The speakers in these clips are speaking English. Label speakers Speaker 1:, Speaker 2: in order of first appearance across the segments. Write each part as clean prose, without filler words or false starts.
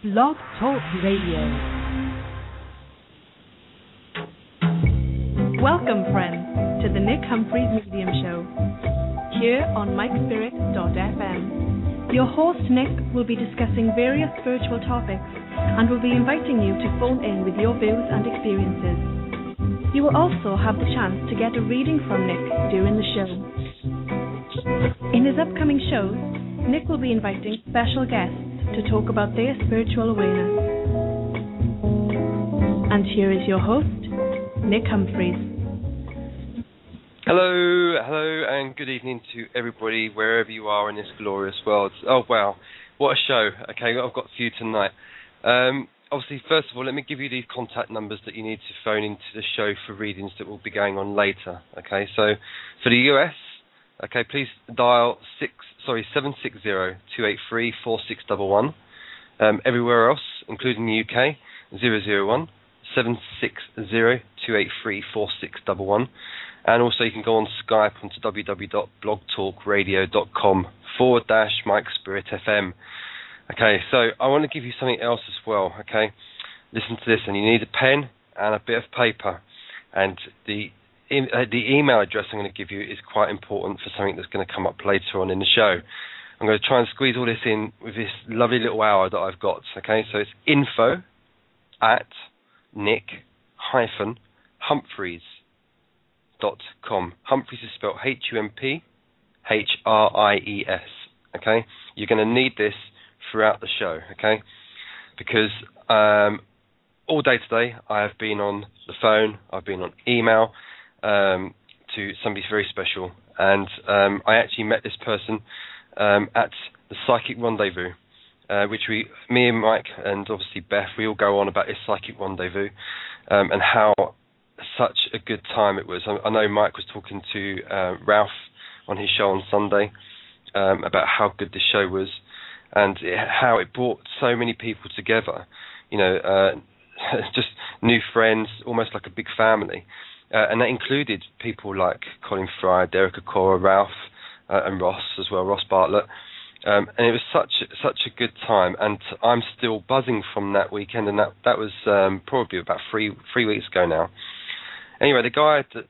Speaker 1: Blog Talk Radio. Welcome, friends, to the Nick Humphreys Medium Show, here on MikeSpirit.fm. Your host, Nick, will be discussing various spiritual topics and will be inviting you to phone in with your views and experiences. You will also have the chance to get a reading from Nick during the show. In his upcoming shows, Nick will be inviting special guests to talk about their spiritual awareness. And here is your host, Nick Humphreys.
Speaker 2: Hello, and good evening to everybody, wherever you are in this glorious world. Oh, wow, what a show. Okay, I've got a few tonight. Obviously, first of all, let me give you these contact numbers that you need to phone into the show for readings that will be going on later. Okay, so for the US, okay, please dial 760-283-4611. Everywhere else, including the UK, 001 760-283-4611. And also you can go on Skype onto www.blogtalkradio.com/MikeSpiritFM. Okay, so I want to give you something else as well, okay? Listen to this, and you need a pen and a bit of paper. And the email address I'm going to give you is quite important for something that's going to come up later on in the show. I'm going to try and squeeze all this in with this lovely little hour that I've got, okay? So it's info@nick-humphreys.com. Humphreys is spelled Humphreyes, okay? You're going to need this throughout the show, okay? Because all day today I have been on the phone, I've been on email to somebody very special, and I actually met this person at the Psychic Rendezvous, which me and Mike and obviously Beth, we all go on about this Psychic Rendezvous and how such a good time it was. I know Mike was talking to Ralph on his show on Sunday about how good this show was and how it brought so many people together, you know, just new friends, almost like a big family. And that included people like Colin Fry, Derek Okora, Ralph, and Ross as well, Ross Bartlett. And it was such a good time, and I'm still buzzing from that weekend, and that was probably about three weeks ago now. Anyway, the guy that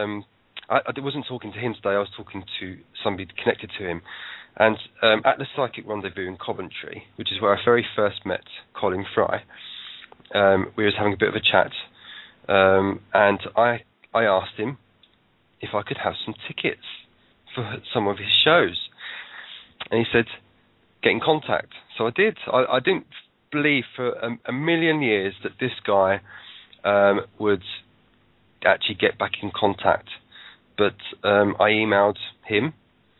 Speaker 2: I wasn't talking to him today, I was talking to somebody connected to him. And at the Psychic Rendezvous in Coventry, which is where I very first met Colin Fry, we was having a bit of a chat, and I asked him if I could have some tickets for some of his shows. And he said, get in contact. So I did. I didn't believe for a million years that this guy would actually get back in contact. But I emailed him.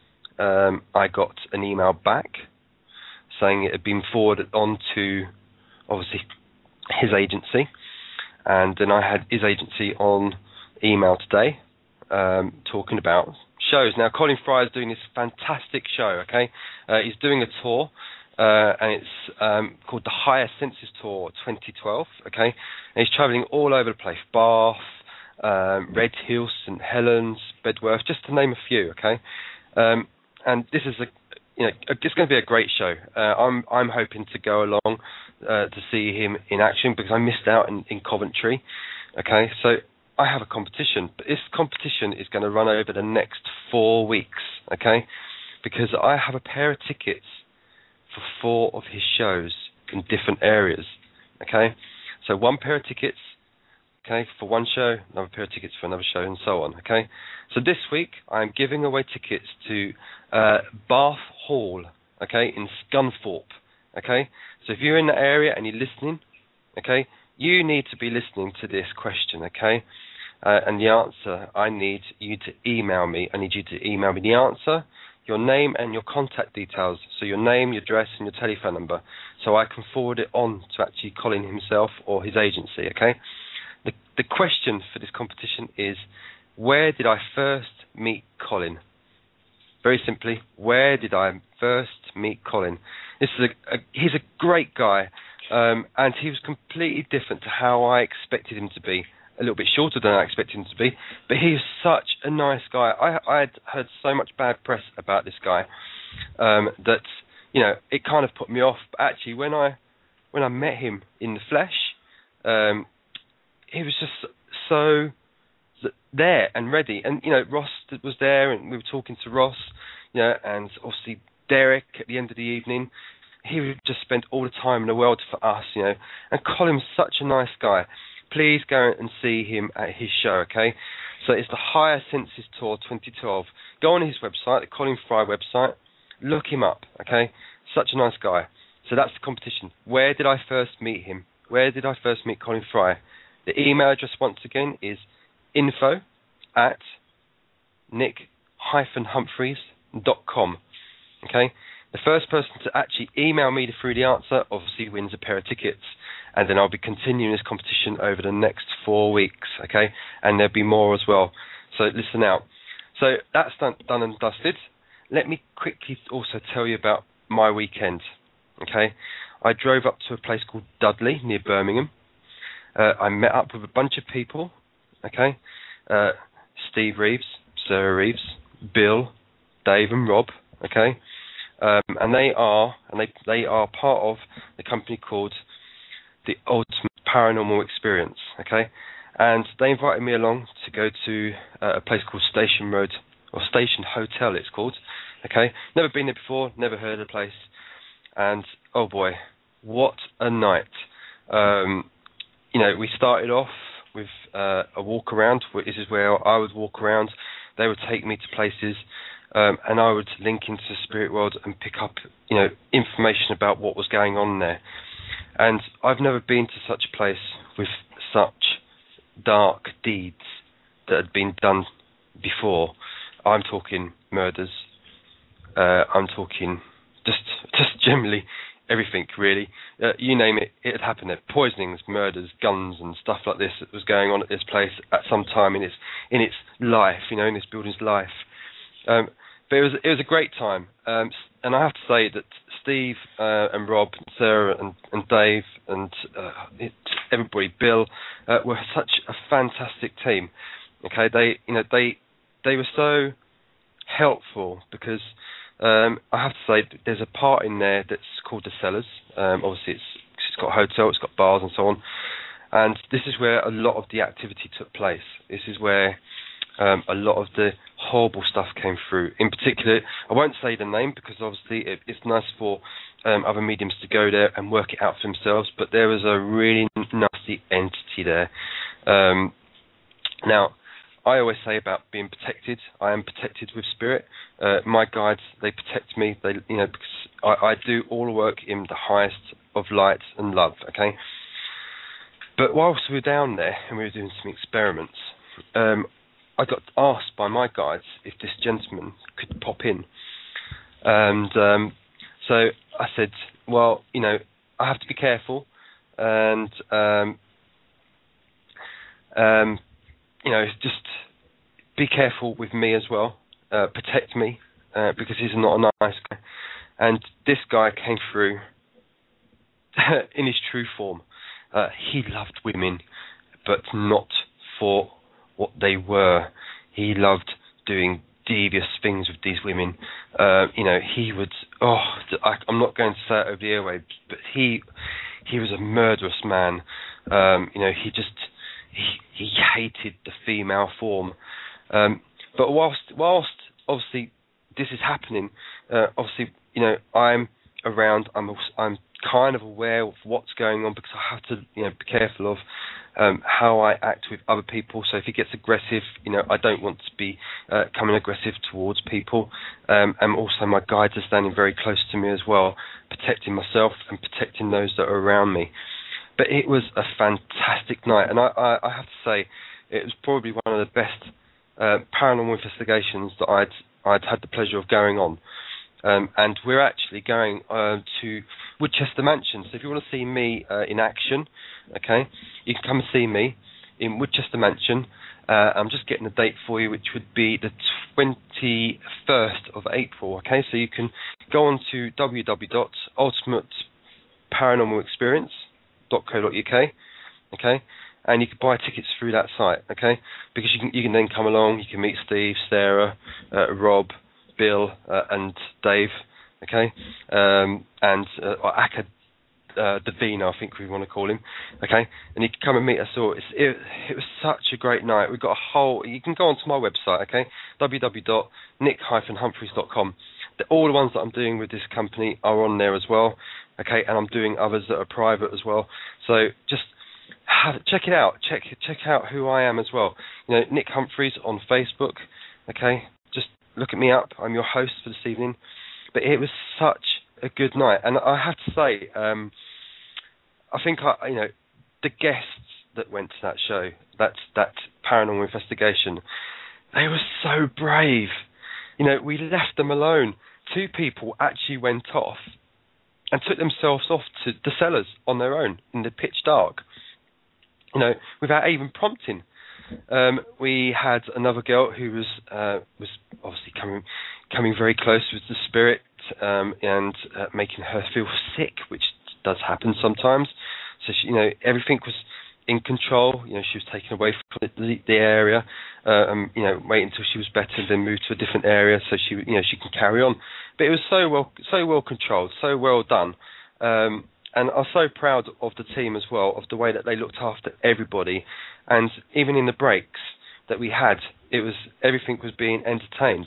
Speaker 2: I got an email back saying it had been forwarded on to, obviously, his agency. And then I had his agency on email today talking about shows. Now, Colin Fry is doing this fantastic show, okay? He's doing a tour, and it's called the Higher Senses Tour 2012, okay? And he's travelling all over the place, Bath, Red Hill, St Helens, Bedworth, just to name a few, okay? And this is it's going to be a great show. I'm hoping to go along to see him in action because I missed out in Coventry, okay? So I have a competition, but this competition is going to run over the next 4 weeks, okay? Because I have a pair of tickets for 4 of his shows in different areas, okay? So one pair of tickets, okay, for one show, another pair of tickets for another show, and so on, okay? So this week, I'm giving away tickets to Bath Hall, okay, in Scunthorpe, okay? So if you're in that area and you're listening, okay, you need to be listening to this question, okay? And the answer, I need you to email me. I need you to email me the answer, your name and your contact details. So your name, your address, and your telephone number, so I can forward it on to actually Colin himself or his agency, okay? The question for this competition is, where did I first meet Colin? Very simply, where did I first meet Colin? This is he's a great guy, and he was completely different to how I expected him to be. A little bit shorter than I expected him to be, but he's such a nice guy. I had heard so much bad press about this guy that, you know, it kind of put me off. But actually, when I when I met him in the flesh, he was just so there and ready. And, Ross was there, and we were talking to Ross, and obviously Derek at the end of the evening. He would just spend all the time in the world for us, And Colin's such a nice guy. Please go and see him at his show, okay? So it's the Higher Senses Tour 2012. Go on his website, the Colin Fry website. Look him up, okay? Such a nice guy. So that's the competition. Where did I first meet him? Where did I first meet Colin Fry? The email address, once again, is info@nick-humphreys.com. Okay? The first person to actually email me through the answer obviously wins a pair of tickets. And then I'll be continuing this competition over the next 4 weeks, okay? And there'll be more as well. So listen out. So that's done and dusted. Let me quickly also tell you about my weekend, okay? I drove up to a place called Dudley near Birmingham. I met up with a bunch of people, okay? Steve Reeves, Sarah Reeves, Bill, Dave and Rob, okay? And they are part of the company called The Ultimate Paranormal Experience, okay? And they invited me along to go to a place called Station Road, or Station Hotel it's called, okay? Never been there before, never heard of the place. And, oh boy, what a night. We started off with a walk around. This is where I would walk around. They would take me to places, and I would link into the spirit world and pick up, information about what was going on there. And I've never been to such a place with such dark deeds that had been done before. I'm talking murders. I'm talking just generally everything, really. You name it, it had happened there. Poisonings, murders, guns, and stuff like this that was going on at this place at some time in its life, in this building's life. But it was a great time, and I have to say that Steve and Rob, and Sarah and Dave and everybody, Bill, were such a fantastic team. Okay, they were so helpful because I have to say there's a part in there that's called the Cellars. Obviously, it's got a hotel, it's got bars and so on, and this is where a lot of the activity took place. This is where a lot of the horrible stuff came through. In particular, I won't say the name because obviously it's nice for other mediums to go there and work it out for themselves, but there was a really nasty entity there. Now, I always say about being protected. I am protected with spirit. My guides, they protect me. They, because I do all the work in the highest of light and love. Okay. But whilst we were down there and we were doing some experiments, I got asked by my guides if this gentleman could pop in, and so I said, well, I have to be careful, and just be careful with me as well, protect me, because he's not a nice guy. And this guy came through in his true form. He loved women, but not for what they were. He loved doing devious things with these women. He would, I'm not going to say it over the airwaves, but he was a murderous man. He hated the female form. But whilst obviously this is happening, I'm around. I'm kind of aware of what's going on because I have to be careful of how I act with other people. So if he gets aggressive, I don't want to be coming aggressive towards people. And also my guides are standing very close to me as well, protecting myself and protecting those that are around me. But it was a fantastic night, and I have to say it was probably one of the best paranormal investigations that I'd had the pleasure of going on. And we're actually going to Woodchester Mansion. So if you want to see me in action, okay, you can come and see me in Woodchester Mansion. I'm just getting the date for you, which would be the 21st of April. Okay, so you can go on to www.ultimateparanormalexperience.co.uk. Okay, and you can buy tickets through that site. Okay, because you can then come along. You can meet Steve, Sarah, Rob, Bill, and Dave. Okay, and Davina, I think we want to call him, okay, and he could come and meet us all. It was such a great night. We've got a whole, you can go onto my website, okay, www.nick-humphreys.com. All the ones that I'm doing with this company are on there as well, okay, and I'm doing others that are private as well. So just check it out. Check out who I am as well. You know, Nick Humphreys on Facebook, okay, just look at me up. I'm your host for this evening. But it was such a good night, and I have to say, I think the guests that went to that show, that paranormal investigation, they were so brave. You know, we left them alone. 2 people actually went off and took themselves off to the cellars on their own in the pitch dark. You know, without even prompting. We had another girl who was obviously coming very close with the spirit and making her feel sick, which does happen sometimes. So she, everything was in control. You know, she was taken away from the area, wait until she was better, then moved to a different area so she can carry on. But it was so well controlled, so well done. And I'm so proud of the team as well, of the way that they looked after everybody. And even in the breaks that we had, everything was being entertained.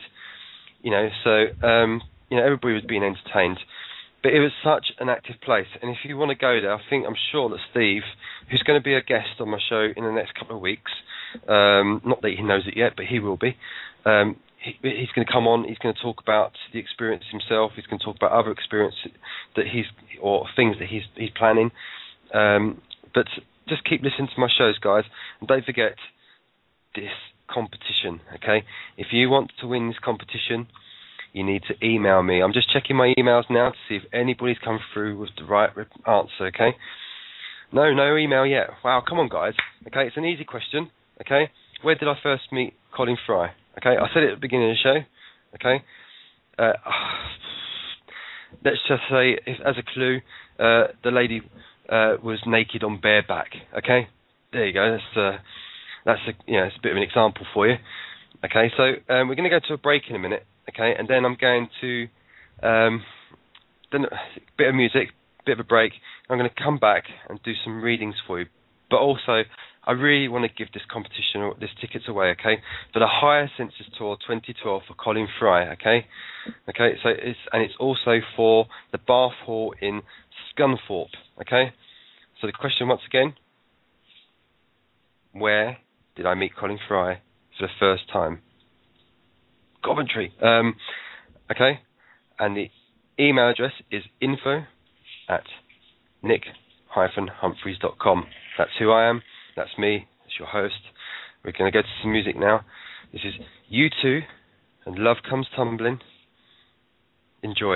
Speaker 2: Everybody was being entertained. But it was such an active place. And if you want to go there, I'm sure that Steve, who's going to be a guest on my show in the next couple of weeks, not that he knows it yet, but he will be, he's going to come on, he's going to talk about the experience himself, he's going to talk about other experiences that or things that he's planning. But just keep listening to my shows, guys, and don't forget this competition, okay? If you want to win this competition, you need to email me. I'm just checking my emails now to see if anybody's come through with the right answer, okay? No email yet. Wow, come on, guys. Okay, it's an easy question, okay? Where did I first meet Colin Fry? Okay, I said it at the beginning of the show, okay? Let's just say, as a clue, the lady was naked on bareback, okay? There you go. It's a bit of an example for you. Okay, so we're going to go to a break in a minute, okay, and then I'm going to then a bit of music, bit of a break. I'm going to come back and do some readings for you. But also, I really want to give this competition, or this tickets away, okay, for the Higher Senses Tour 2012 for Colin Fry, okay? Okay, so it's also for the Bath Hall in Scunthorpe, okay? So the question once again, where did I meet Colin Fry for the first time? Coventry. Okay, and the email address is info@nick-humphreys.com. That's who I am. That's me. That's your host. We're going to go to some music now. This is U2 and Love Comes Tumbling. Enjoy.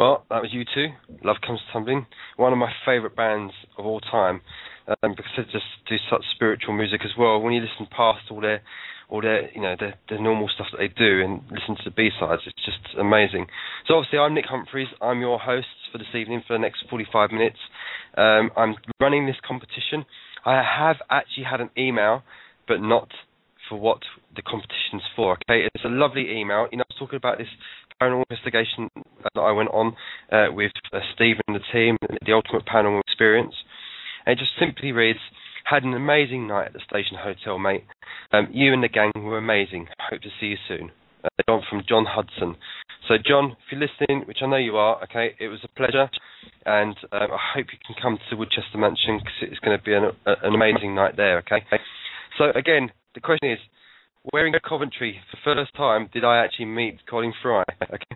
Speaker 2: Well, that was U2. Love Comes Tumbling. One of my favourite bands of all time, because they just do such spiritual music as well. When you listen past all their the normal stuff that they do and listen to the B-sides, it's just amazing. So obviously, I'm Nick Humphreys. I'm your host for this evening for the next 45 minutes. I'm running this competition. I have actually had an email, but not for what the competition's for. Okay, it's a lovely email. I was talking about this paranormal investigation that I went on with Steve and the team, the Ultimate Paranormal Experience. And it just simply reads, "Had an amazing night at the Station Hotel, mate. You and the gang were amazing. Hope to see you soon." From John Hudson. So, John, if you're listening, which I know you are, okay, it was a pleasure, and I hope you can come to Woodchester Mansion because it's going to be an amazing night there, okay? So, again, the question is, where in Coventry, for the first time, did I actually meet Colin Fry? Okay.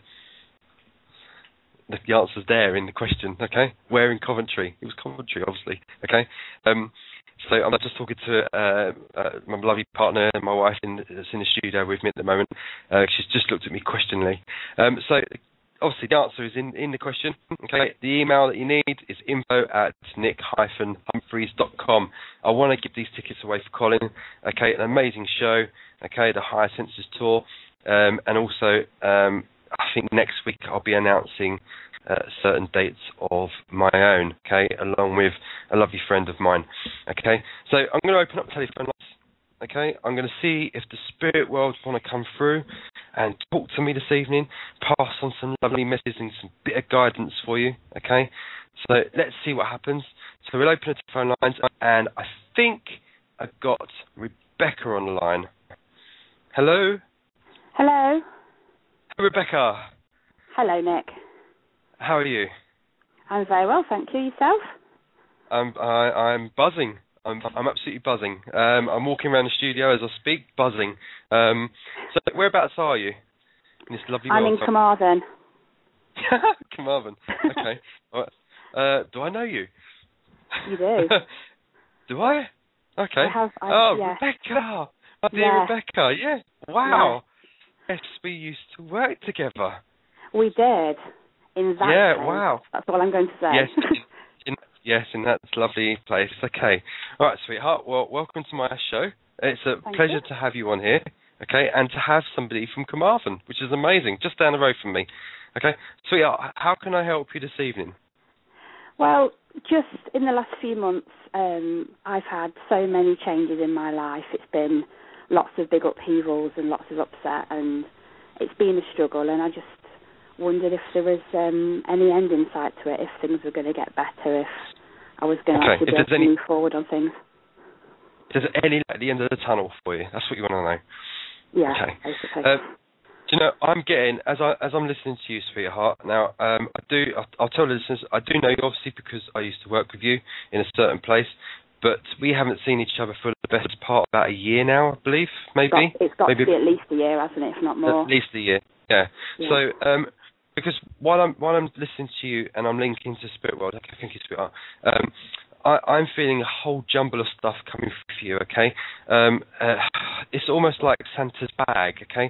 Speaker 2: The answer's there in the question, okay? Where in Coventry? It was Coventry, obviously, okay? So I'm just talking to my lovely partner and my wife that's in the studio with me at the moment. She's just looked at me questioningly. So obviously the answer is in the question, okay? The email that you need is info@nick-humphreys.com. I want to give these tickets away for Colin, okay? An amazing show, okay? The Higher Senses Tour, and also I think next week I'll be announcing certain dates of my own, okay, along with a lovely friend of mine, okay. So I'm going to open up telephone lines, okay. I'm going to see if the spirit world want to come through and talk to me this evening, pass on some lovely messages and some bit of guidance for you, okay. So let's see what happens. So we'll open the telephone lines, and I think I've got Rebecca on the line. Hello?
Speaker 3: Hello.
Speaker 2: Rebecca.
Speaker 3: Hello, Nick.
Speaker 2: How are you?
Speaker 3: I'm very well, thank you. Yourself?
Speaker 2: I'm buzzing. I'm absolutely buzzing. I'm walking around the studio as I speak, buzzing. So whereabouts are you in this lovely world?
Speaker 3: I'm in Carmarthen.
Speaker 2: Carmarthen. Okay. Do I know you?
Speaker 3: You do.
Speaker 2: Do I? Okay.
Speaker 3: Yeah.
Speaker 2: Rebecca. My dear Rebecca. Yeah. Wow. Yes, we used to work together.
Speaker 3: We did. In that place.
Speaker 2: Wow.
Speaker 3: That's all I'm going to say.
Speaker 2: Yes, in that lovely place. Okay. All right, sweetheart. Well, welcome to my show. It's a pleasure to have you on here, okay, and to have somebody from Carmarthen, which is amazing, just down the road from me. Okay. Sweetheart, how can I help you this evening?
Speaker 3: Well, just in the last few months, I've had so many changes in my life. It's been lots of big upheavals and lots of upset, and it's been a struggle, and I just wondered if there was any end in sight to it, if things were going to get better, if I was going to actually be able to move forward on things.
Speaker 2: Is there any light at the end of the tunnel for you? That's what you want to know.
Speaker 3: Yeah,
Speaker 2: okay.
Speaker 3: basically.
Speaker 2: Do you know, I'm getting, as I'm listening to you, sweetheart, now, I'll tell the listeners, I do know you obviously because I used to work with you in a certain place, but we haven't seen each other for the best part of about a year now, I believe, maybe.
Speaker 3: It's got to be at least a year, hasn't it, if not more?
Speaker 2: At least a year, yeah. So, because while I'm listening to you and I'm linking to Spirit World, okay, thank you, sweetheart, I'm feeling a whole jumble of stuff coming for you, okay? It's almost like Santa's bag, okay?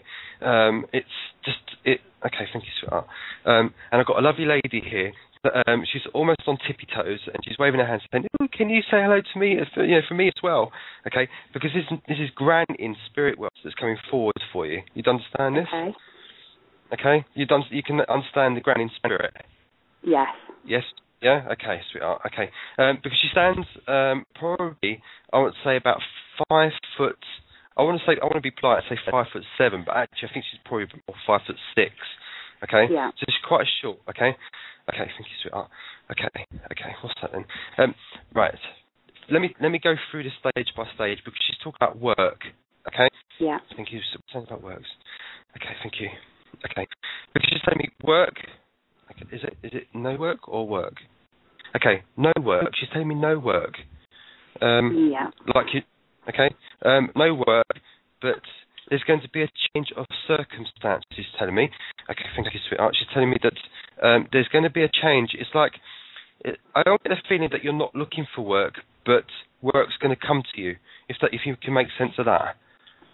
Speaker 2: Okay, thank you, sweetheart. And I've got a lovely lady here. She's almost on tippy toes, and she's waving her hands, saying, "Ooh, can you say hello to me? For me as well, okay? Because this is grand in Spirit World that's coming forward for you. You understand this?
Speaker 3: Okay.
Speaker 2: Okay. You can understand the grand in spirit.
Speaker 3: Yes.
Speaker 2: Yes. Yeah. Okay, sweetheart. Okay. Because she stands probably, I would say about 5 foot. I want to be polite, say 5'7", but actually I think she's probably more 5'6". Okay.
Speaker 3: Yeah.
Speaker 2: So she's quite short. Okay. Okay. Thank you, sweetheart. Okay. What's that then? Right. Let me go through this stage by stage because she's talking about work. Okay.
Speaker 3: Yeah.
Speaker 2: Thank you. Something about works. Okay. Thank you. Okay. Because she's telling me work. Okay. Is it no work or work? Okay. No work. She's telling me no work.
Speaker 3: Yeah.
Speaker 2: Like you. Okay. No work, but there's going to be a change of circumstance, she's telling me. Okay, thank you, sweetheart. She's telling me that there's going to be a change. It's like, I don't get the feeling that you're not looking for work, but work's going to come to you, if you can make sense of that.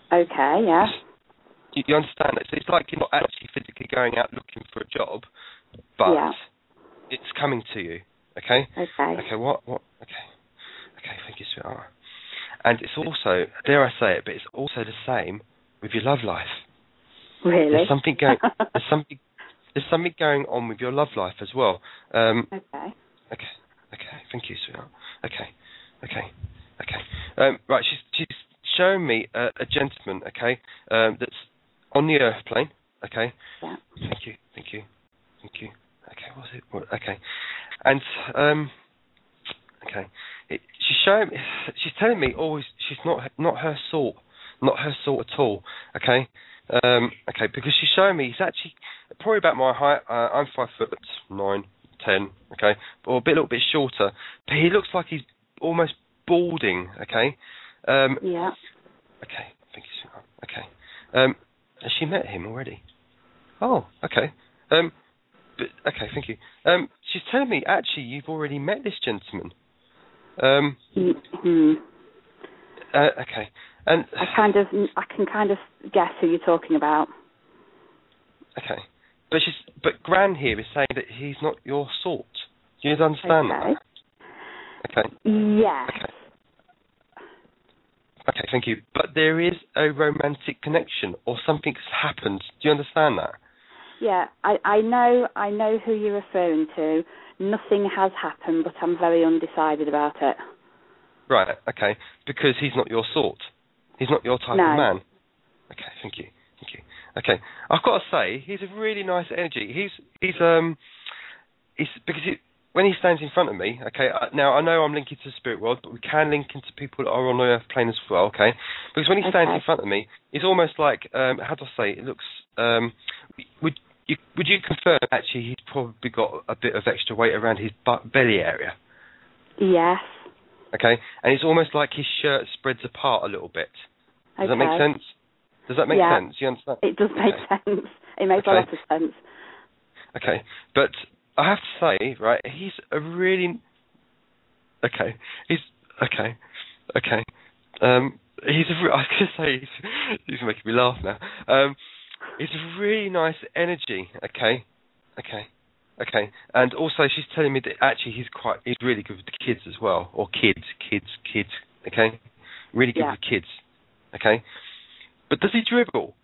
Speaker 3: Okay, yeah.
Speaker 2: You understand that? So it's like you're not actually physically going out looking for a job, but it's coming to you. Okay.
Speaker 3: Okay.
Speaker 2: Okay. What? Okay. Okay. Thank you, sweetheart. And it's also, dare I say it, but it's also the same with your love life.
Speaker 3: Really?
Speaker 2: There's something going. There's something going on with your love life as well.
Speaker 3: Okay.
Speaker 2: Okay. Okay. Thank you, sweetheart. Okay. Okay. Okay. Right. She's showing me a gentleman. Okay. That's on the earth plane. Okay.
Speaker 3: Yeah.
Speaker 2: Thank you. Thank you. Thank you. Okay. What's it? Okay. And okay. She's telling me always she's not her sort. Not her sort at all. Okay. Okay. Because she's showing me he's actually probably about my height. I'm 5'9", 10. Okay. Or a little bit shorter. But he looks like he's almost balding. Okay.
Speaker 3: Yeah.
Speaker 2: Okay. Thank you, sweetheart. Okay. Has she met him already? Oh. Okay. But, okay. Thank you. She's telling me actually you've already met this gentleman. Okay. And
Speaker 3: I can kind of guess who you're talking about.
Speaker 2: Okay. But Gran here is saying that he's not your sort. Do you understand that? Okay.
Speaker 3: Yes.
Speaker 2: Okay. Okay, thank you. But there is a romantic connection, or something's happened. Do you understand that?
Speaker 3: Yeah, I know who you're referring to. Nothing has happened, but I'm very undecided about it.
Speaker 2: Right, okay. Because he's not your sort. He's not your type of man. Okay, thank you. Thank you. Okay. I've got to say, he's a really nice energy. When he stands in front of me, okay, now I know I'm linking to the spirit world, but we can link into people that are on the earth plane as well, okay? Because when he stands in front of me, it's almost like, how do I say, it looks, would you confirm actually he's probably got a bit of extra weight around his belly area?
Speaker 3: Yes.
Speaker 2: Okay, and it's almost like his shirt spreads apart a little bit. Does that make sense? Does that make sense? You understand?
Speaker 3: It does make sense. It makes a lot of sense.
Speaker 2: Okay, but I have to say, right, he's a really... Okay, he's... Okay. I was going to say, he's making me laugh now. He's a really nice energy, okay? And also she's telling me that actually he's really good with the kids as well. Or kids, okay? Really good with kids, okay? But does he dribble?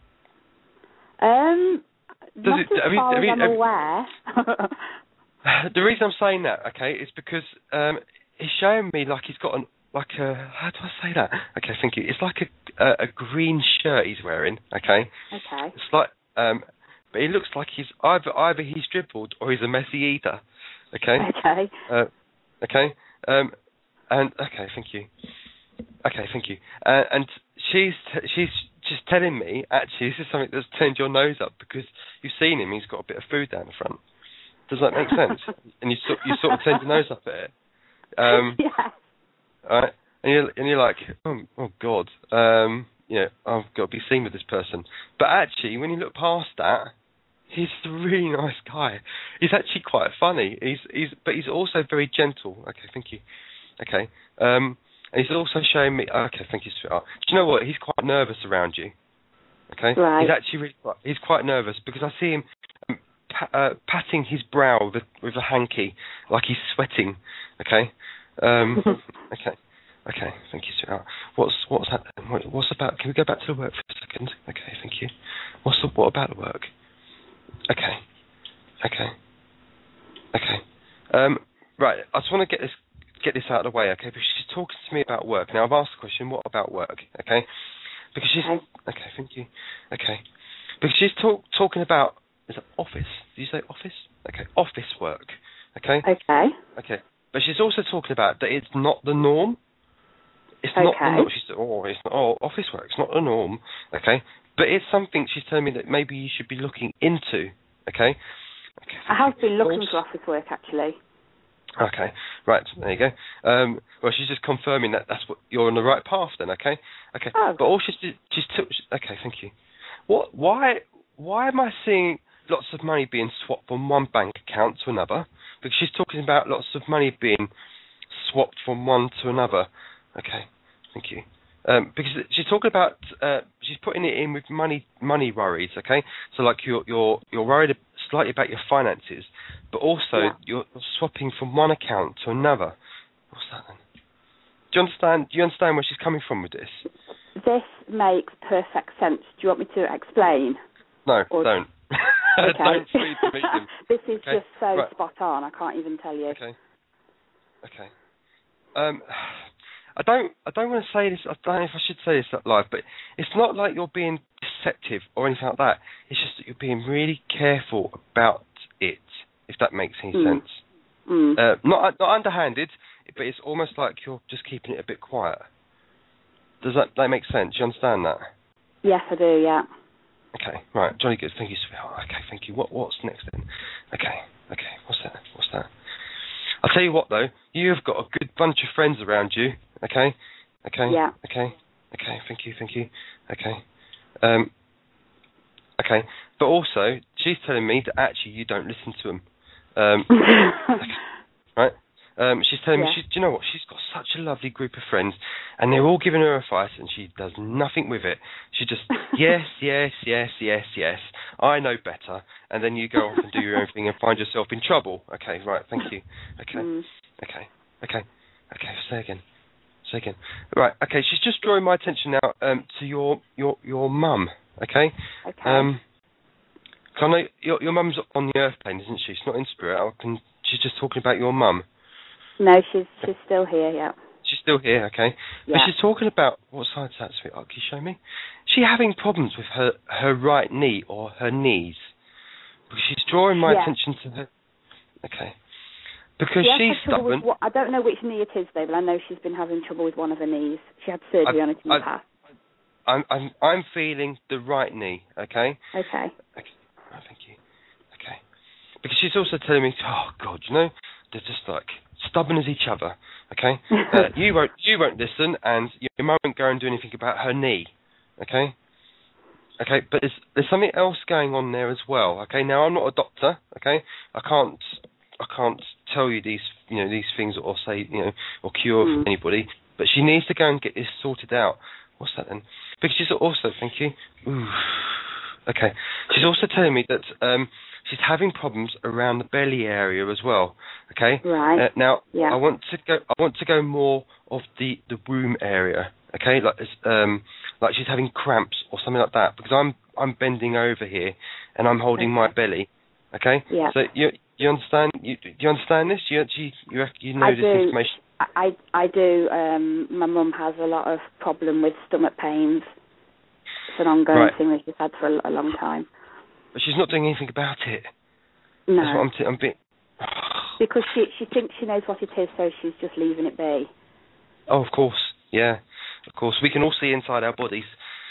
Speaker 3: Not as far as I'm aware.
Speaker 2: The reason I'm saying that, okay, is because he's showing me like he's got how do I say that? Okay, thank you. It's like a green shirt he's wearing, okay?
Speaker 3: Okay.
Speaker 2: It's like, but it looks like he's either he's dribbled or he's a messy eater, okay?
Speaker 3: Okay.
Speaker 2: Okay. And okay, thank you. Okay, thank you. And she's just telling me, actually, this is something that's turned your nose up because you've seen him. He's got a bit of food down the front. Does that make sense? And you sort of turned your nose up at it.
Speaker 3: Yeah.
Speaker 2: All right. And you're like, oh God, I've got to be seen with this person. But actually, when you look past that, he's a really nice guy. He's actually quite funny. But he's also very gentle. Okay, thank you. Okay. And he's also showing me. Okay, thank you, sweetheart. Do you know what? He's quite nervous around you. Okay.
Speaker 3: Right.
Speaker 2: He's actually he's quite nervous because I see him patting his brow with a hanky, like he's sweating. Okay. Okay. Thank you, sweetheart. What's that? What's about? Can we go back to the work for a second? Okay. Thank you. What about the work? Okay. Right. I just want to get this out of the way, okay? Because she's talking to me about work. Now I've asked the question, what about work? Okay. Because she's okay. Thank you. Okay. Because she's talking about, is it office? Did you say office? Okay. Office work. Okay. Okay. But she's also talking about that it's not the norm. It's not the norm. She said, it's not office work. It's not the norm. Okay. But it's something she's telling me that maybe you should be looking into. Okay.
Speaker 3: I have been looking for office work actually.
Speaker 2: Okay, right, there you go. Well, she's just confirming that that's what you're on the right path then, okay? Okay, but all okay, thank you. Why am I seeing lots of money being swapped from one bank account to another? Because she's talking about lots of money being swapped from one to another. Okay, thank you. Because she's talking about, she's putting it in with money worries, okay? So like you're worried, slightly about your finances, but also you're swapping from one account to another. What's that then? Do you understand where she's coming from with this?
Speaker 3: This makes perfect sense. Do you want me to explain?
Speaker 2: No, don't.
Speaker 3: Okay.
Speaker 2: Don't read the medium.
Speaker 3: This is just so spot on. I can't even tell you.
Speaker 2: Okay. I don't want to say this. I don't know if I should say this live, but it's not like you're being deceptive or anything like that. It's just that you're being really careful about it, if that makes any sense. Not underhanded, but it's almost like you're just keeping it a bit quiet. Does that make sense? Do you understand that?
Speaker 3: Yes, I do. Yeah.
Speaker 2: Okay, right, jolly good. Thank you, sweetheart. Okay, thank you. What's next then? Okay. What's that? I'll tell you what though. You've got a good bunch of friends around you. Okay.
Speaker 3: Yeah.
Speaker 2: Okay. Thank you. Okay. Okay. But also, she's telling me that actually you don't listen to them. Okay. Right. She's telling me, do you know what? She's got such a lovely group of friends, and they're all giving her advice, and she does nothing with it. She just, yes. I know better, and then you go off and do your own thing and find yourself in trouble. Okay, right. Thank you. Okay. Say again. Right. Okay. She's just drawing my attention now to your mum. Okay.
Speaker 3: Okay.
Speaker 2: I know your mum's on the earth plane, isn't she? She's not in spirit. She's just talking about your mum.
Speaker 3: No, she's still here, yeah.
Speaker 2: She's still here, okay.
Speaker 3: Yeah.
Speaker 2: But she's talking about, what side's that, sweetheart? Can you show me? She's having problems with her right knee or her knees. Because she's drawing my attention to her. Okay. Because she's stubborn.
Speaker 3: I don't know which knee it is, though, but I know she's been having trouble with one of her knees. She had surgery on it in the past.
Speaker 2: I'm feeling the right knee, okay?
Speaker 3: Okay.
Speaker 2: Right, thank you. Okay. Because she's also telling me, oh, God, they're just like stubborn as each other, okay? You won't listen, and your mum won't go and do anything about her knee, okay? Okay, but there's something else going on there as well, okay? Now, I'm not a doctor, okay? I can't tell you these things or say, or cure for anybody, but she needs to go and get this sorted out. What's that then? Because she's also, thank you. Ooh. Okay. She's also telling me that she's having problems around the belly area as well. Okay.
Speaker 3: Right.
Speaker 2: Now I want to go more of the womb area. Okay. Like she's having cramps or something like that, because I'm bending over here and I'm holding my belly. Okay.
Speaker 3: Yeah.
Speaker 2: So you understand? Do you understand this? You know this information.
Speaker 3: I do. My mum has a lot of problem with stomach pains. It's an ongoing thing that she's had for a long time.
Speaker 2: But she's not doing anything about it.
Speaker 3: No.
Speaker 2: That's what I'm being...
Speaker 3: Because she thinks she knows what it is, so she's just leaving it be.
Speaker 2: Oh, of course. Yeah. Of course. We can all see inside our bodies.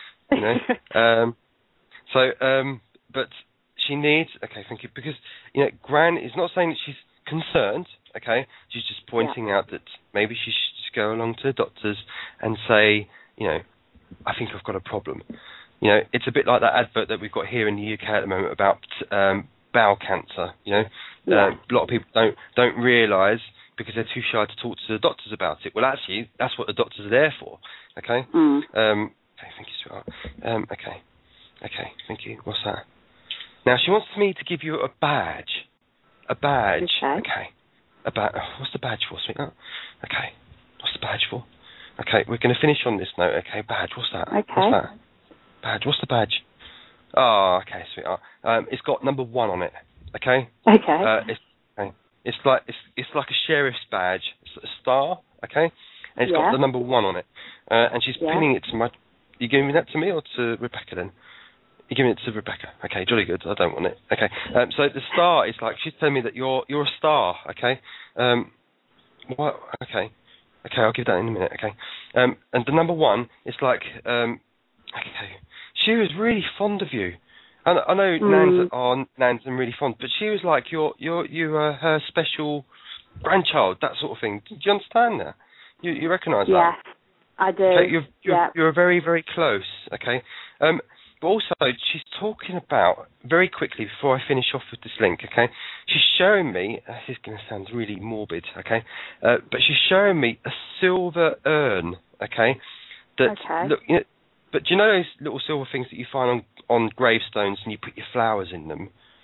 Speaker 2: But she needs... Okay, thank you. Because, Gran is not saying that she's concerned, okay? She's just pointing out that maybe she should just go along to the doctors and say, I think I've got a problem. It's a bit like that advert that we've got here in the UK at the moment about bowel cancer. A lot of people don't realise because they're too shy to talk to the doctors about it. Well, actually, that's what the doctors are there for. Okay. Okay. Thank you, sweetheart. Okay. Thank you. What's that? Now she wants me to give you a badge. A badge. Okay. What's the badge for, sweetheart? Okay. What's the badge for? Okay, we're going to finish on this note. Okay, badge. What's that?
Speaker 3: Okay.
Speaker 2: What's that? Badge. What's the badge? Oh, okay, sweetheart. It's got number 1 on it. Okay.
Speaker 3: Okay.
Speaker 2: It's like a sheriff's badge. It's a star. Okay. And it's got the number 1 on it. And she's pinning it to my. You giving that to me or to Rebecca then? You're giving it to Rebecca. Okay, jolly good. I don't want it. Okay. So the star is like she's telling me that you're a star. Okay. What? Okay. Okay, I'll give that in a minute, okay. And the number 1 is like, okay, she was really fond of you. I know Nans are really fond, but she was like you were her special grandchild, that sort of thing. Do you understand that? You recognise that?
Speaker 3: Yes, I do.
Speaker 2: Okay, you're very, very close, okay. But also, she's talking about, very quickly before I finish off with this link, okay, she's showing me, this is going to sound really morbid, okay, but she's showing me a silver urn, okay, look, but do you know those little silver things that you find on gravestones and you put your flowers in them?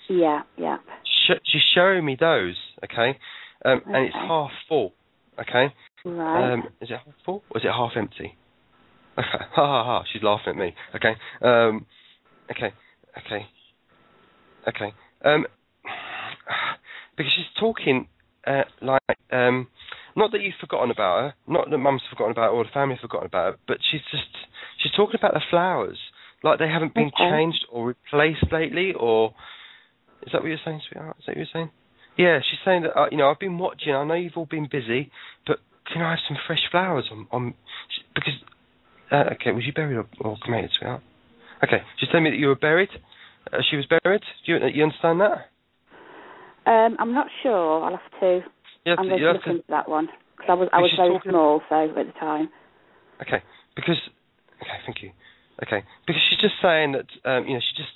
Speaker 3: Yeah.
Speaker 2: She's showing me those, okay? And it's half full, okay?
Speaker 3: Right.
Speaker 2: Is it half full or is it half empty? Okay. Ha ha ha. She's laughing at me. Okay. Okay. Because she's talking not that you've forgotten about her, not that Mum's forgotten about her or the family's forgotten about her, but she's talking about the flowers, like they haven't been changed or replaced lately, or is that what you're saying, sweetheart? Is that what you're saying? Yeah, she's saying that I've been watching. I know you've all been busy, but can I have some fresh flowers on because okay, was you buried or cremated, sweetheart? Okay, she's telling me that you were buried. She was buried. Do you understand that?
Speaker 3: I'm not sure. I'll have to. I'm going to look into that one because I was very small, so at the time.
Speaker 2: Okay, thank you. Okay, because she's just saying that she just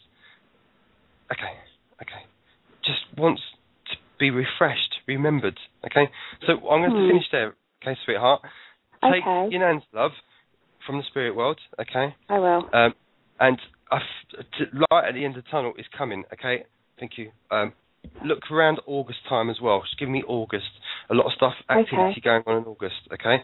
Speaker 2: just wants to be refreshed, remembered. Okay, so I'm going to finish there. Okay, sweetheart. Take your nan's love from the spirit world. Okay,
Speaker 3: I will.
Speaker 2: And light at the end of the tunnel is coming. Okay, thank you. Look around August time as well. Just give me August. A lot of activity going on in August. Okay.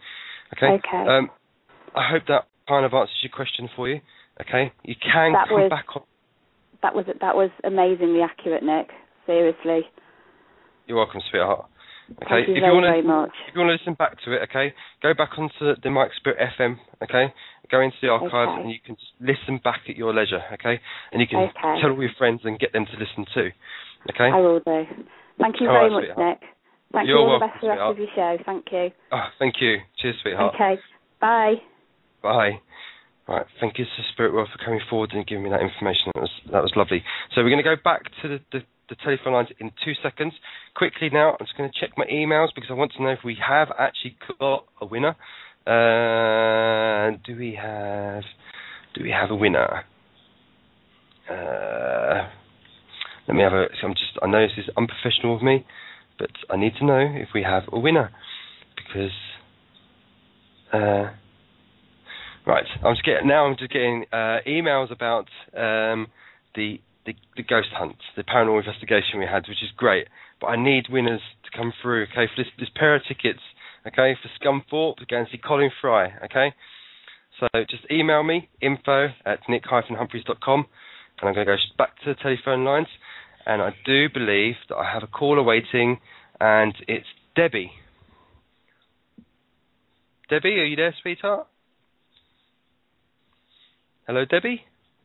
Speaker 2: I hope that kind of answers your question for you. Okay, you can come back on.
Speaker 3: That was amazingly accurate, Nick. Seriously.
Speaker 2: You're welcome, sweetheart. Okay,
Speaker 3: thank you very much.
Speaker 2: If you want to listen back to it, okay, go back onto the Mike Spirit FM. Okay, go into the archives and you can just listen back at your leisure. Okay, and you can tell all your friends and get them to listen too. Okay.
Speaker 3: I will do. Thank you very much,
Speaker 2: sweetheart.
Speaker 3: Nick. Thank you.
Speaker 2: You're
Speaker 3: All
Speaker 2: welcome,
Speaker 3: the best for the rest of your show. Thank you.
Speaker 2: Oh, thank you. Cheers, sweetheart.
Speaker 3: Okay. Bye.
Speaker 2: Bye. Right, thank you to Spirit World for coming forward and giving me that information. That was lovely. So we're going to go back to the telephone lines in 2 seconds. Quickly now, I'm just going to check my emails because I want to know if we have actually got a winner. Do we have a winner? Let me have a. I know this is unprofessional of me, but I need to know if we have a winner because. Right, I'm just getting emails about the ghost hunt, the paranormal investigation we had, which is great. But I need winners to come through, okay, for this pair of tickets, okay, for Scunthorpe to go and see Colin Fry, okay. So just email me, info@nick-humphreys.com, and I'm going to go back to the telephone lines, and I do believe that I have a caller waiting, and it's Debbie. Debbie, are you there, sweetheart? Hello, Debbie?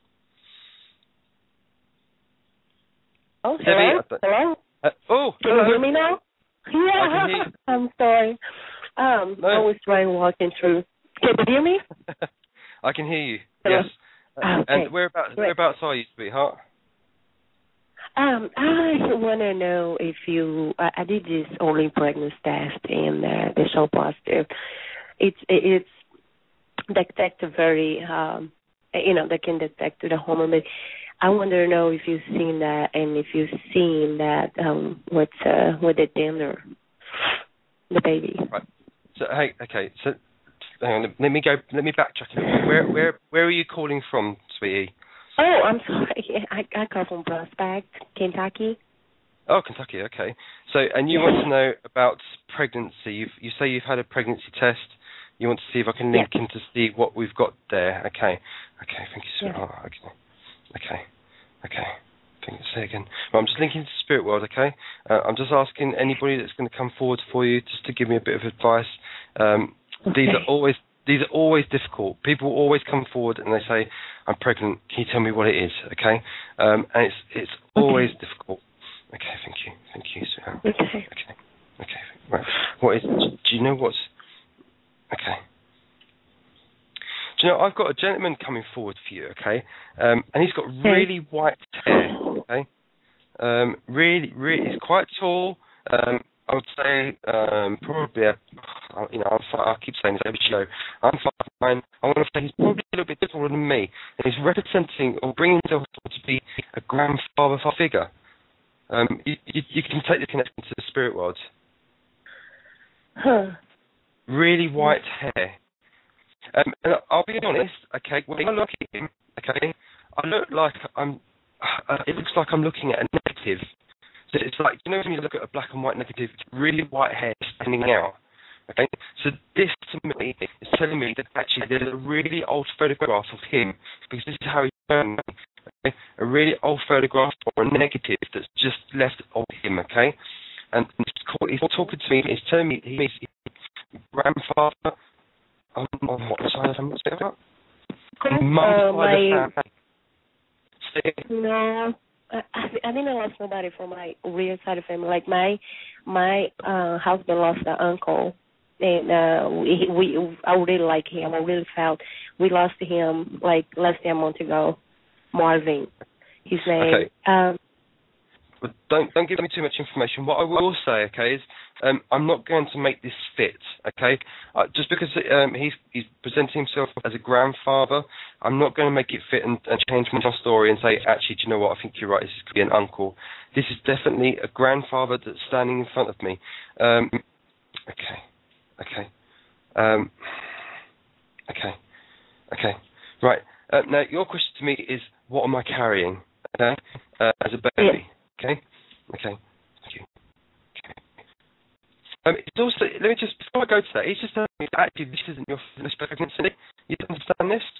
Speaker 4: Oh,
Speaker 2: Debbie,
Speaker 4: hello?
Speaker 2: Hello?
Speaker 4: Can you hear me now? Yeah,
Speaker 2: I can hear you.
Speaker 4: I'm sorry.
Speaker 2: No.
Speaker 4: I was trying walking through. Can you hear me?
Speaker 2: I can hear you,
Speaker 4: Hello?
Speaker 2: yes.
Speaker 4: Okay.
Speaker 2: And whereabouts are you, sweetheart?
Speaker 4: I want to know if you... I did this only pregnancy test and the show positive. It's detected very... they can detect the hormone, but I want to know if you've seen that and if you've seen that with the gender, the baby.
Speaker 2: Right. So So hang on. Let me backtrack a little bit. Where are you calling from, sweetie?
Speaker 4: Oh, I'm sorry. I come from Prospect, Kentucky.
Speaker 2: Oh, Kentucky. Okay. So, and you want to know about pregnancy? You say you've had a pregnancy test. You want to see if I can link in to see what we've got there. Okay. Thank you, sweetheart. Okay. Think say again. Well, I'm just linking to Spirit World. Okay. I'm just asking anybody that's going to come forward for you just to give me a bit of advice. These are always difficult. People always come forward and they say, "I'm pregnant. Can you tell me what it is?" Okay. And it's always difficult. Okay. Thank you, sweetheart. Okay. Right. What is? Do you know what's? Okay. Do you know, I've got a gentleman coming forward for you, okay? And he's got really white hair, okay? Really, it's quite tall. I would say probably, I keep saying this every show. I'm 5'9". I want to say he's probably a little bit taller than me. And he's representing or bringing himself to be a grandfather figure. You can take the connection to the spirit world.
Speaker 4: Huh.
Speaker 2: Really white hair. And I'll be honest, okay, when I look at him, okay, I look like I'm it looks like I'm looking at a negative. So it's like, you know, when you look at a black and white negative, it's really white hair standing out. Okay, so this to me is telling me that actually there's a really old photograph of him, because this is how he's shown me. Okay? A really old photograph or a negative that's just left of him. Okay, and he's talking to me. He's telling me he's grandfather. On what side of the family? Mum's side of the family.
Speaker 4: No. I didn't lost nobody from my real side of family. Like my husband lost an uncle, and I really like him. I really felt we lost him like less than a month ago. Marvin, his name.
Speaker 2: Okay. But don't give me too much information. What I will say, okay, is I'm not going to make this fit, okay? Just because he's presenting himself as a grandfather, I'm not going to make it fit and change my story and say, actually, do you know what? I think you're right. This could be an uncle. This is definitely a grandfather that's standing in front of me. Okay. Right. Now, your question to me is, what am I carrying? Okay, as a baby.
Speaker 4: Yeah.
Speaker 2: Okay. Thank you. Okay. It's also, let me just, before I go to that, he's just telling me that actually this isn't your first pregnancy. You understand this?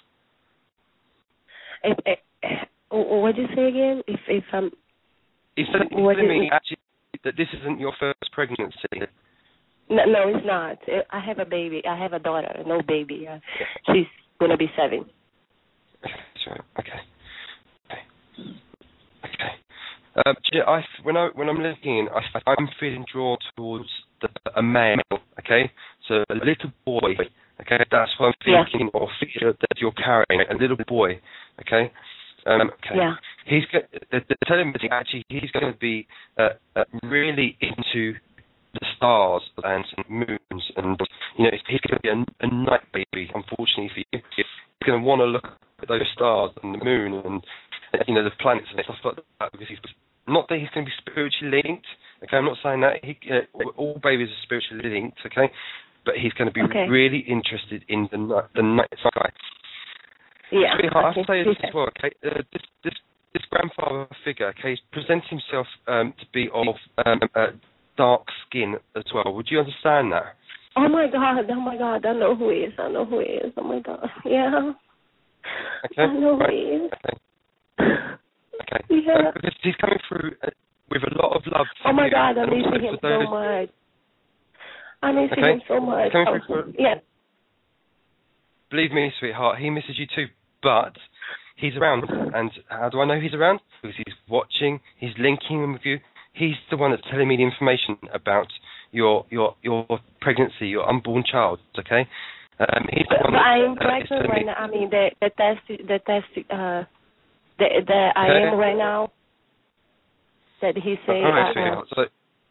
Speaker 4: What did you say again? If I'm.
Speaker 2: He's telling me actually that this isn't your first pregnancy.
Speaker 4: No, it's not. I have a baby. I have a daughter. No baby. She's gonna be 7.
Speaker 2: Okay. When I'm looking, I'm feeling drawn towards a male. Okay, so a little boy. Okay, that's what I'm thinking, or feeling that you're carrying a little boy. Okay. Okay.
Speaker 4: Yeah.
Speaker 2: They're telling me actually he's going to be really into the stars and moons, and you know he's going to be a night baby. Unfortunately for you, he's going to want to look at those stars and the moon and you know the planets and stuff like that, because not that he's going to be spiritually linked. Okay, I'm not saying that all babies are spiritually linked. Okay, but he's going to be really interested in the night sky.
Speaker 4: Yeah.
Speaker 2: I have to say this as well. Okay, this grandfather figure. Okay, he's presenting himself to be of dark skin as well. Would you understand that?
Speaker 4: Oh my God! I know who he is. Oh my God! Yeah.
Speaker 2: Okay.
Speaker 4: I know who he is.
Speaker 2: Okay.
Speaker 4: Yeah.
Speaker 2: Because he's coming through with a lot of love.
Speaker 4: Oh my God! I'm missing him so much. I'm missing him so much. Yeah.
Speaker 2: Believe me, sweetheart, he misses you too. But he's around, and how do I know he's around? Because he's watching. He's linking with you. He's the one that's telling me the information about your pregnancy, your unborn child. Okay. He's the one
Speaker 4: I'm pregnant right now. I mean, the test. I am right now. That he said.
Speaker 2: So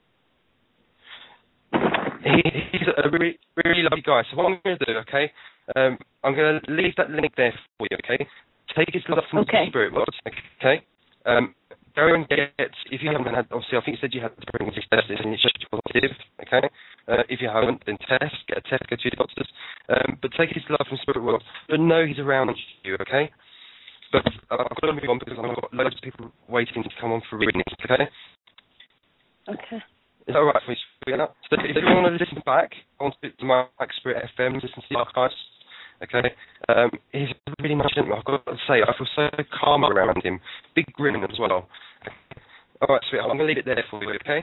Speaker 2: he's a really, really lovely guy. So what I'm going to do, okay? I'm going to leave that link there for you, okay? Take his love from the spirit world, okay? Go and get, if you haven't had, obviously I think you said you had the pregnancy test and it's just positive, okay? If you haven't, then get a test, go to your doctors. But take his love from the spirit world, but know he's around you, okay? But I've got to move on because I've got loads of people waiting to come on for readings, okay?
Speaker 4: Okay.
Speaker 2: Is that all right for me? So if you want to listen back, I want to my Spirit FM, listen to the archives, okay? He's a really nice gentleman. I've got to say, I feel so calm around him. Big grin as well. All right, sweetheart, I'm going to leave it there for you, okay?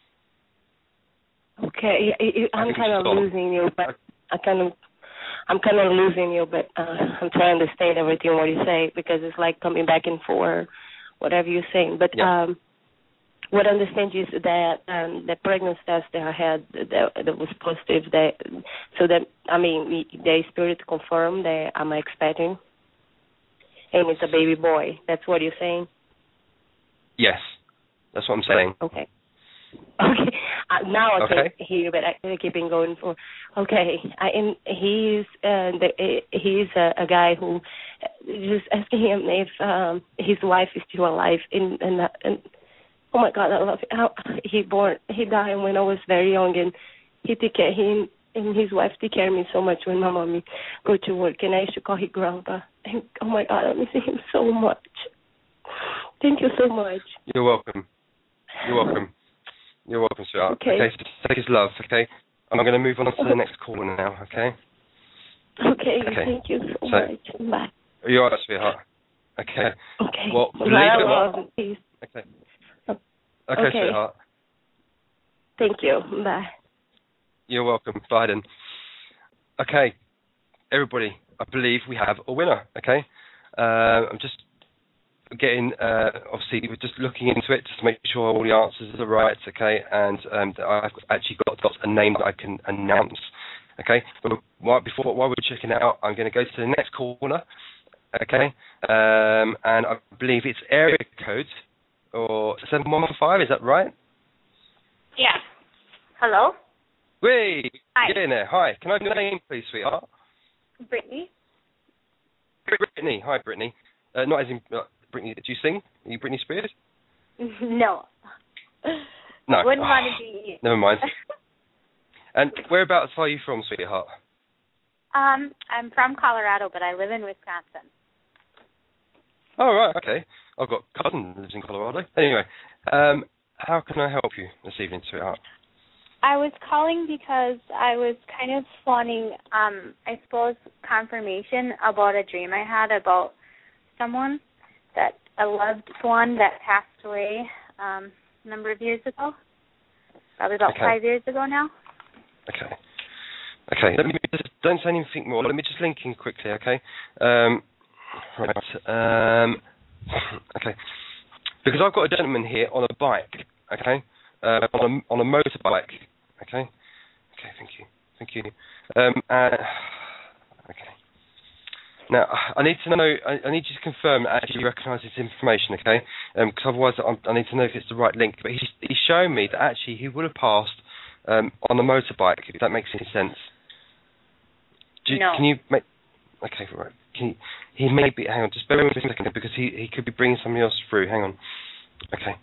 Speaker 4: Okay, I'm kind of losing you, but I'm kind of losing you, but I'm trying to understand everything what you say, because it's like coming back and forth, whatever you're saying. But what I understand is that the pregnancy test that I had that was positive, the spirit confirmed that I'm expecting, and it's a baby boy. That's what you're saying?
Speaker 2: Yes, that's what I'm saying.
Speaker 4: Okay. Now I can hear, but I keep on going for. Okay, he's a guy who just asking him if his wife is still alive. And oh my God, I love it. How he died when I was very young, and he and his wife take care of me so much when my mommy go to work, and I used to call him grandpa. And oh my God, I miss him so much. Thank you so much.
Speaker 2: You're welcome. You're welcome. You're welcome, sweetheart.
Speaker 4: Okay.
Speaker 2: So take his love, okay? I'm going to move on to the next caller now, okay?
Speaker 4: Okay. Thank you so much. Bye.
Speaker 2: You're all right, sweetheart. Okay.
Speaker 4: Okay.
Speaker 2: Well,
Speaker 4: Please.
Speaker 2: Okay. Okay, sweetheart.
Speaker 4: Thank you. Bye.
Speaker 2: You're welcome. Bye then. Okay, everybody, I believe we have a winner, okay? I'm just getting, obviously, we're just looking into it to make sure all the answers are right, okay? And that I've actually got a name that I can announce, okay? But while we're checking it out, I'm going to go to the next caller, okay? And I believe it's area code or 715, is that right?
Speaker 5: Yeah. Hello?
Speaker 2: Wait,
Speaker 5: Hi.
Speaker 2: get in there. Hi, can I have your name, please, sweetheart?
Speaker 5: Brittany?
Speaker 2: Brittany. Hi, Brittany. Not as in Brittany. Do you sing? Are you Britney Spears?
Speaker 5: No.
Speaker 2: No.
Speaker 5: Wouldn't want to be.
Speaker 2: Never mind. And whereabouts are you from, sweetheart?
Speaker 5: I'm from Colorado, but I live in Wisconsin.
Speaker 2: Oh, right, okay. I've got a cousin who lives in Colorado. Anyway, how can I help you this evening, sweetheart?
Speaker 5: I was calling because I was kind of wanting, I suppose, confirmation about a dream I had about someone, that a loved one that passed away a number of years ago, probably about 5 years ago now.
Speaker 2: Okay. Okay, let me just, don't say anything more. Let me just link in quickly, okay? Right. Okay. Because I've got a gentleman here on a bike, okay? On a motorbike, okay? Okay, thank you. Okay. Now, I need to know, I need you to confirm that actually you recognise this information, okay? Because otherwise I need to know if it's the right link. But he's showing me that actually he would have passed on a motorbike, if that makes any sense.
Speaker 5: No.
Speaker 2: Can you make... Okay, right. He may be... Hang on, just bear with me a second, because he could be bringing somebody else through. Hang on. Okay.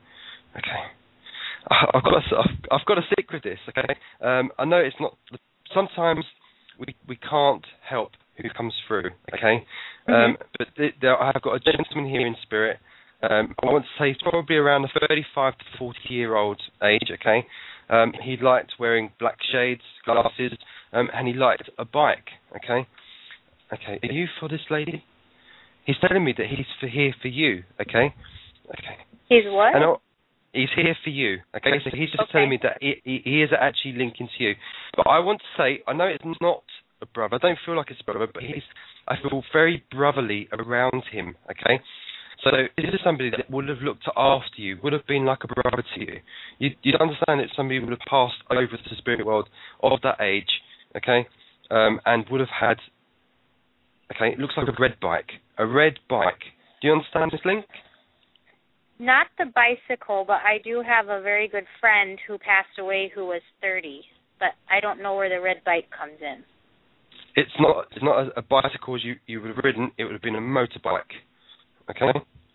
Speaker 2: I've got to stick with this, okay? I know it's not... Sometimes we can't help who comes through, okay? But I've got a gentleman here in spirit. I want to say he's probably around the 35 to 40-year-old age, okay? He liked wearing black shades, glasses, and he liked a bike, okay? Okay, are you for this lady? He's telling me that he's here for you, okay? Okay.
Speaker 5: He's what?
Speaker 2: He's here for you, okay? So he's just telling me that he is actually linking to you. But I want to say, I know it's not a brother. I don't feel like it's a brother, but I feel very brotherly around him, okay? So this is somebody that would have looked after you, would have been like a brother to you. You'd understand that somebody would have passed over to the spirit world of that age, okay? And would have had, okay, it looks like a red bike. A red bike. Do you understand this link?
Speaker 5: Not the bicycle, but I do have a very good friend who passed away who was 30, but I don't know where the red bike comes in.
Speaker 2: It's not a bicycle as you would have ridden. It would have been a motorbike. Okay.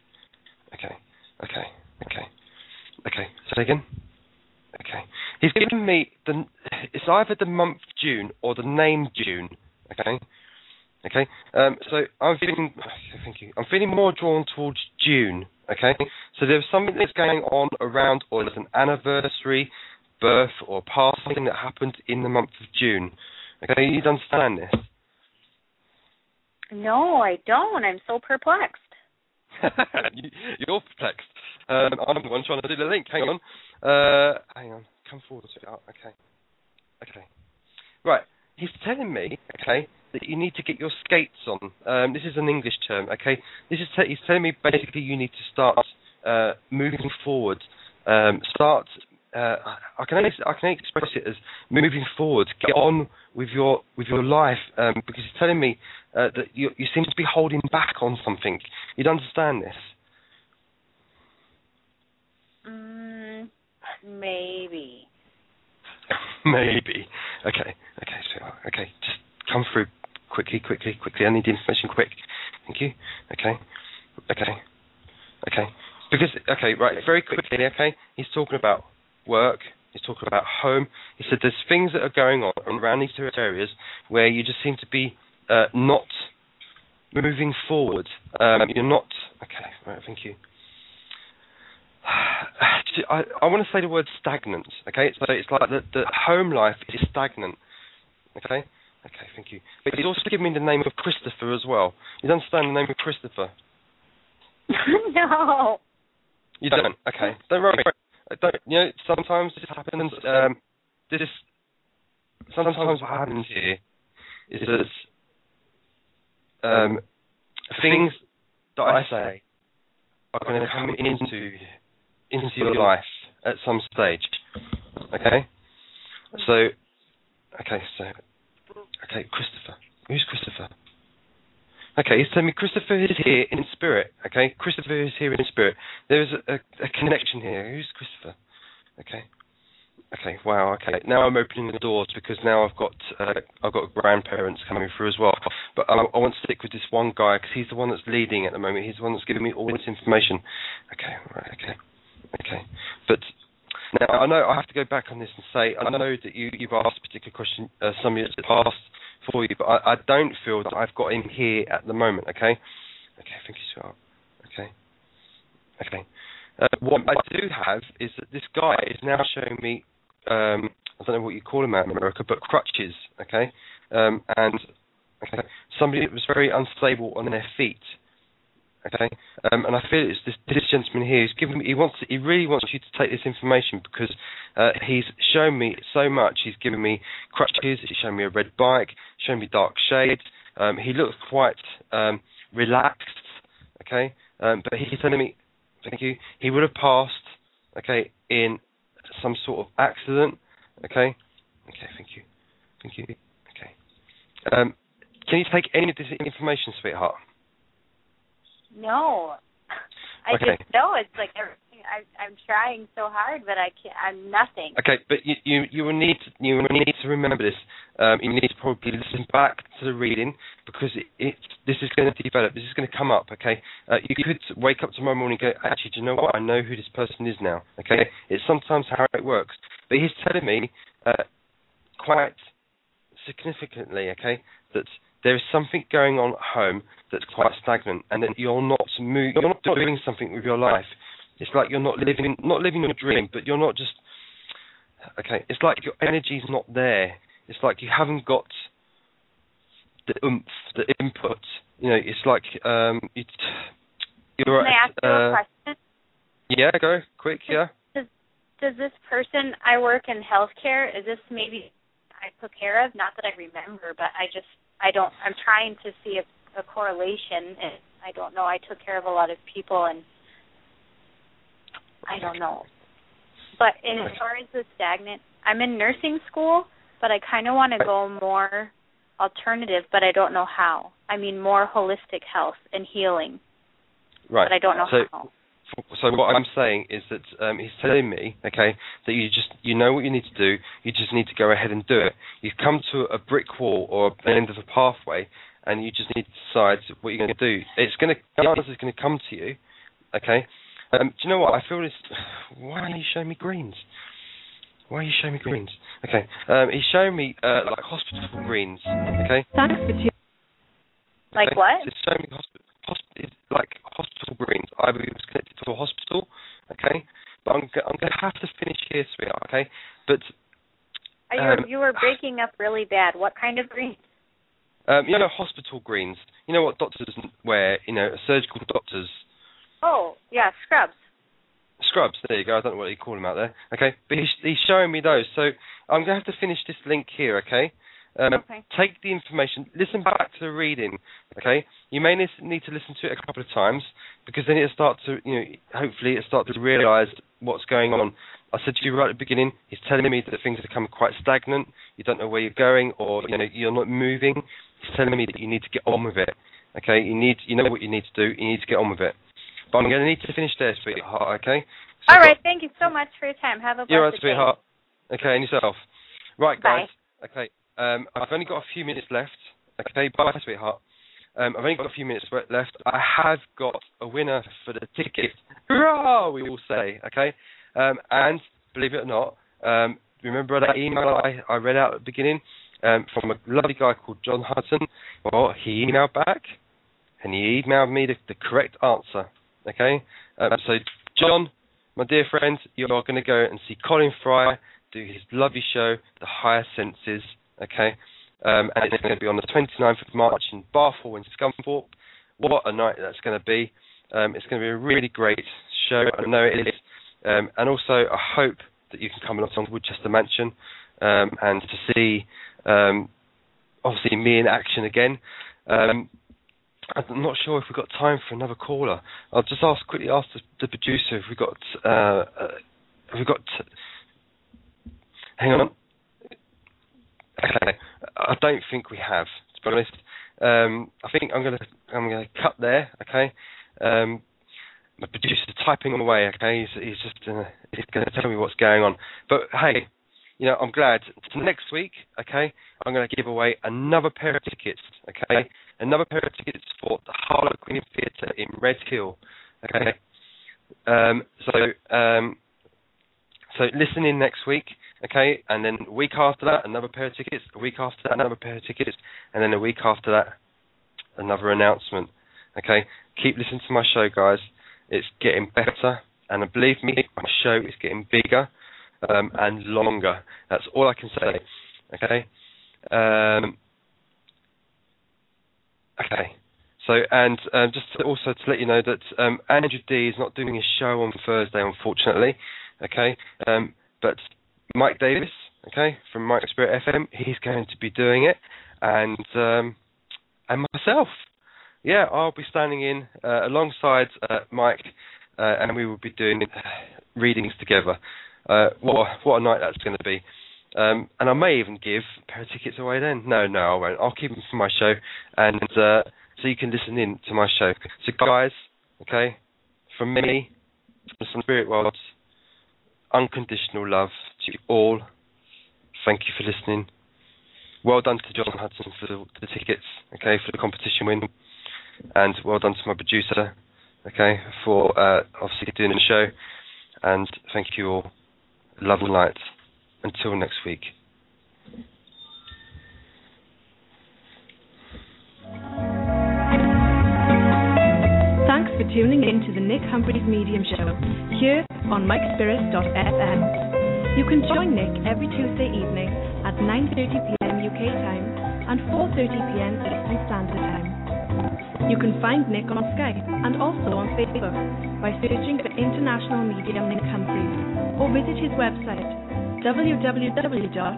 Speaker 2: Say again. Okay. He's given me it's either the month June or the name June. Okay. So I'm feeling. Thank you. I'm feeling more drawn towards June. Okay. So there's something that's going on around, or there's an anniversary, birth, or passing that happened in the month of June. Okay. You understand this?
Speaker 5: No, I don't. I'm so perplexed.
Speaker 2: You're perplexed. I'm the one trying to do the link. Hang on. Come forward. Okay. Right. He's telling me, okay, that you need to get your skates on. This is an English term, okay? He's telling me basically you need to start moving forward. I can express it as moving forward. Get on with your life, because he's telling me that you seem to be holding back on something. You'd understand this?
Speaker 5: Maybe.
Speaker 2: Maybe. Okay. Okay. Just come through quickly. I need the information quick. Thank you. Okay. Because right, very quickly. Okay. He's talking about work. He's talking about home. He said there's things that are going on around these two areas where you just seem to be not moving forward. You're not. Okay. Right. Thank you. I want to say the word stagnant. Okay, so it's like the home life is stagnant. Okay, thank you. But he's also given me the name of Christopher as well. You understand the name of Christopher?
Speaker 5: No.
Speaker 2: You don't? Okay, don't worry. Sometimes this happens. Sometimes what happens here is that things that I say are going to come into your life at some stage. Okay? So, Christopher. Who's Christopher? Okay, he's telling me Christopher is here in spirit. Okay? Christopher is here in spirit. There's a connection here. Who's Christopher? Okay, wow, okay. Now I'm opening the doors because now I've got grandparents coming through as well. But I want to stick with this one guy because he's the one that's leading at the moment. He's the one that's giving me all this information. Okay. But now I know I have to go back on this and say I know that you've asked a particular question some years past for you, but I don't feel that I've got him here at the moment. Okay, thank you, sweetheart. Okay. What I do have is that this guy is now showing me, I don't know what you call them out in America, but crutches, okay? Somebody that was very unstable on their feet, okay? And I feel it's this gentleman here. He really wants you to take this information because he's shown me so much. He's given me crutches. He's shown me a red bike. Shown me dark shades. He looks quite relaxed, okay? But he's telling me. Thank you. He would have passed, okay, in some sort of accident, okay? Okay, thank you. Okay. Can you take any of this information, sweetheart?
Speaker 5: No. I just know it's like everything. I'm trying so hard, but I can't. I'm nothing.
Speaker 2: Okay, but you will need to remember this. You need to probably listen back to the reading because this is going to develop. This is going to come up. Okay, you could wake up tomorrow morning and go, actually, do you know what? I know who this person is now. Okay, it's sometimes how it works. But he's telling me quite significantly, okay, that there is something going on at home that's quite stagnant, and that you're not doing something with your life. It's like you're not living your dream, but you're not just. Okay, it's like your energy's not there. It's like you haven't got the oomph, the input. It's like you're.
Speaker 5: Can I ask you a question?
Speaker 2: Yeah, go quick. Yeah.
Speaker 5: Does this person? I work in healthcare. Is this maybe I took care of? Not that I remember, but I'm trying to see a correlation, and I don't know. I took care of a lot of people, and I don't know. But as far as the stagnant, I'm in nursing school, but I kind of want to go more alternative, but I don't know how. I mean, more holistic health and healing.
Speaker 2: Right.
Speaker 5: But I don't know how.
Speaker 2: So what I'm saying is that he's telling me, okay, that you know what you need to do. You just need to go ahead and do it. You've come to a brick wall or an end of a pathway, and you just need to decide what you're going to do. The answer is going to come to you, okay. Do you know what? I feel this. Why are you showing me greens? Okay. He's showing me like hospital greens. Okay.
Speaker 1: Thanks for tuning.
Speaker 5: Like what?
Speaker 2: It's showing me like hospital greens. I believe it's connected to a hospital. Okay. But I'm going to have to finish here, sweetheart. Okay. But
Speaker 5: you were breaking up really bad. What kind of greens?
Speaker 2: Hospital greens. You know what doctors wear? Surgical doctors.
Speaker 5: Oh, yeah, scrubs.
Speaker 2: Scrubs, there you go. I don't know what you call them out there. Okay, but he's showing me those. So I'm going to have to finish this link here, okay?
Speaker 5: Okay.
Speaker 2: Take the information, listen back to the reading, okay? You may need to listen to it a couple of times because then it'll start to, hopefully it'll start to realise what's going on. I said to you right at the beginning, he's telling me that things have become quite stagnant. You don't know where you're going or, you're not moving. He's telling me that you need to get on with it, okay? You know what you need to do. You need to get on with it. But I'm going to need to finish there, sweetheart, okay?
Speaker 5: All right, thank you so much for your time. Have a blessed day.
Speaker 2: You're right, sweetheart. Okay, and yourself. Right, guys.
Speaker 5: Bye.
Speaker 2: Okay, I've only got a few minutes left. Okay, bye, sweetheart. I've only got a few minutes left. I have got a winner for the ticket. Hurrah, we will say, okay? And, believe it or not, remember that email I read out at the beginning from a lovely guy called John Hudson? Well, he emailed back, and he emailed me the correct answer. Okay, so John, my dear friends, you are going to go and see Colin Fry do his lovely show, The Higher Senses, okay? And it's going to be on the 29th of March in Bath Hall in Scunthorpe. What a night that's going to be. It's going to be a really great show. I know it is. And also, I hope that you can come along to Woodchester Mansion and to see, obviously, me in action again. I'm not sure if we've got time for another caller. I'll just quickly ask the producer if we got. Hang on. Okay, I don't think we have. To be honest, I think I'm gonna cut there. Okay. My producer's typing away. Okay, he's gonna tell me what's going on. But hey, I'm glad. Next week, okay, I'm going to give away another pair of tickets, okay? Another pair of tickets for the Harlequin Theatre in Red Hill, okay? So listen in next week, okay? And then a week after that, another pair of tickets. A week after that, another pair of tickets. And then a week after that, another announcement, okay? Keep listening to my show, guys. It's getting better. And believe me, my show is getting bigger. And longer. That's all I can say. Okay. Okay. So, and just to let you know that Andrew D is not doing his show on Thursday, unfortunately. Okay. But Mike Davis, okay, from Mike Spirit FM, he's going to be doing it, and myself. Yeah, I'll be standing in alongside Mike, and we will be doing readings together. What a night that's going to be. And I may even give a pair of tickets away then. No, I won't. I'll keep them for my show, and so you can listen in to my show. So guys, okay, from me, from Spirit World, unconditional love to you all. Thank you for listening. Well done to John Hudson for the tickets, okay, for the competition win. And well done to my producer, okay, for obviously doing the show. And thank you all. Love and light. Until next week.
Speaker 1: Thanks for tuning in to the Nick Humphreys Medium Show, here on MikeSpirit.fm. You can join Nick every Tuesday evening at 9:30 p.m. UK time and 4:30 p.m. Eastern Standard Time. You can find Nick on Skype and also on Facebook by searching for International Medium Nick Humphreys, or visit his website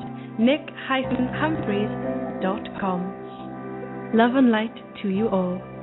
Speaker 1: www.nick-humphreys.com. Love and light to you all.